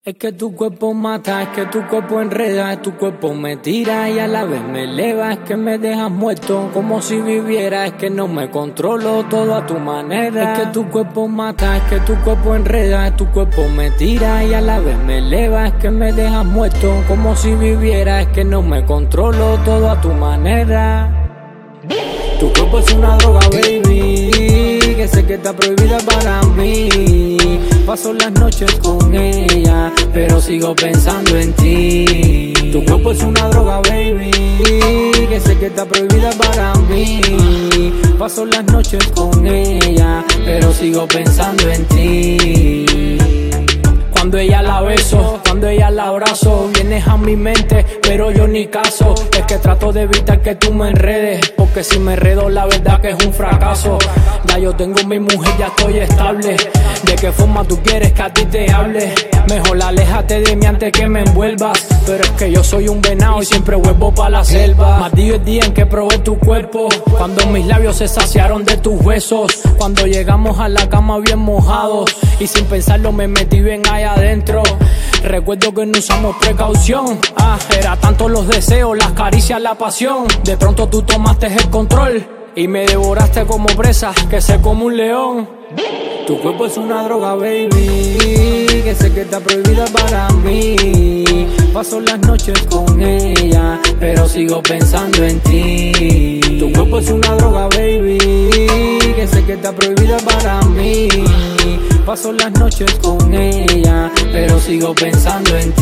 Es que tu cuerpo mata, es que tu cuerpo enreda, es tu cuerpo me tira y a la vez me eleva. Es que me dejas muerto como si viviera, es que no me controlo todo a tu manera. Es que tu cuerpo mata, es que tu cuerpo enreda, es tu cuerpo me tira y a la vez me eleva. Es que me dejas muerto como si viviera, es que no me controlo todo a tu manera. Tu cuerpo es una droga, baby, que sé que está prohibida para mí. Paso las noches con ella, pero sigo pensando en ti. Tu cuerpo es una droga, baby, que sé que está prohibida para mí. Paso las noches con ella, pero sigo pensando en ti. Cuando ella la beso, cuando ella la abrazo, vienes a mi mente, pero yo ni caso. Es que trato de evitar que tú me enredes, porque si me enredo la verdad que es un fracaso. Ya yo tengo mi mujer, ya estoy estable. ¿De qué forma tú quieres que a ti te hable? Mejor aléjate de mí antes que me envuelvas. Pero es que yo soy un venado y siempre vuelvo pa' la selva. Más día el día en que probé tu cuerpo, cuando mis labios se saciaron de tus huesos. Cuando llegamos a la cama bien mojados y sin pensarlo me metí bien allá adentro. Recuerdo que no usamos precaución. Era tanto los deseos, las caricias, la pasión. De pronto tú tomaste el control y me devoraste como presa que se come un león. Tu cuerpo es una droga, baby, que sé que está prohibida para mí. Paso las noches con ella, pero sigo pensando en ti. Tu cuerpo es una droga, baby, que sé que está prohibida para mí. Paso las noches con ella, pero sigo pensando en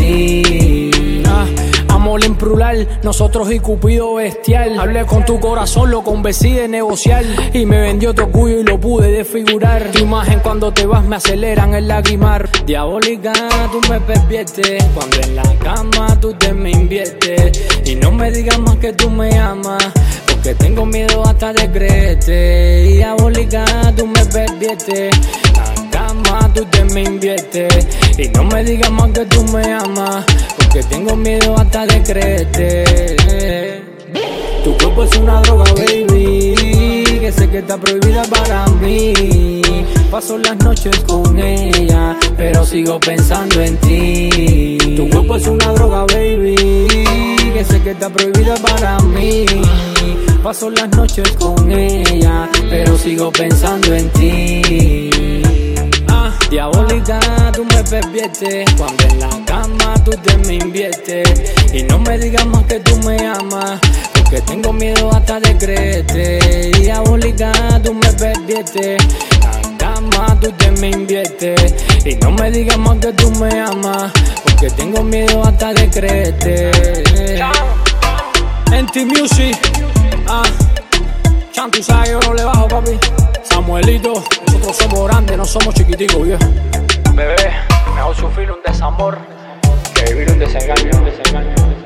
ti. Amor en plural, nosotros y Cupido bestial. Hablé con tu corazón, lo convencí de negociar y me vendió tu orgullo y lo pude desfigurar. Tu imagen cuando te vas me aceleran el lagrimar. Diabólica, tú me perviertes, cuando en la cama tú te me inviertes. Y no me digas más que tú me amas, porque tengo miedo hasta de creerte. Diabólica, tú me perviertes, tú te me inviertes. Y no me digas más que tú me amas, porque tengo miedo hasta de creerte. Tu cuerpo es una droga, baby, que sé que está prohibida para mí. Paso las noches con ella, pero sigo pensando en ti. Tu cuerpo es una droga, baby, que sé que está prohibida para mí. Paso las noches con ella, pero sigo pensando en ti. Diabólica, tú me perviertes, cuando en la cama tú te me inviertes. Y no me digas más que tú me amas, porque tengo miedo hasta de creerte. Diabólica, tú me perviertes, en la cama tú te me inviertes. Y no me digas más que tú me amas, porque tengo miedo hasta de creerte. NT Music, Chan, tú sabes que yo no le bajo, papi. Samuelito, nosotros somos grandes, no somos chiquiticos, viejo. Bebé, mejor sufrir un desamor que vivir un desengaño.